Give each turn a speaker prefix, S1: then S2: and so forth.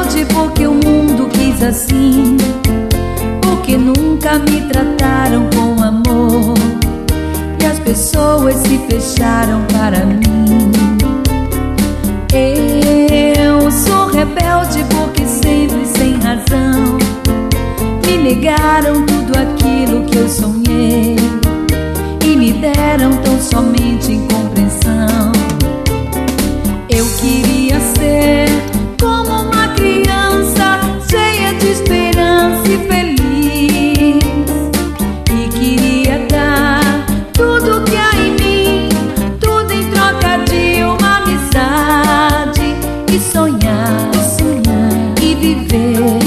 S1: rebelde porque o mundo quis assim, porque nunca me trataram com amor e as pessoas se fecharam para mim. Eu sou rebelde porque sempre sem razão me negaram tudo aquilo que eu sonhei e me deram tão somente incompreensão. Eu queria ser como uma criança cheia de esperança e feliz, e queria dar tudo que há em mim, tudo em troca de uma amizade, e sonhar, e viver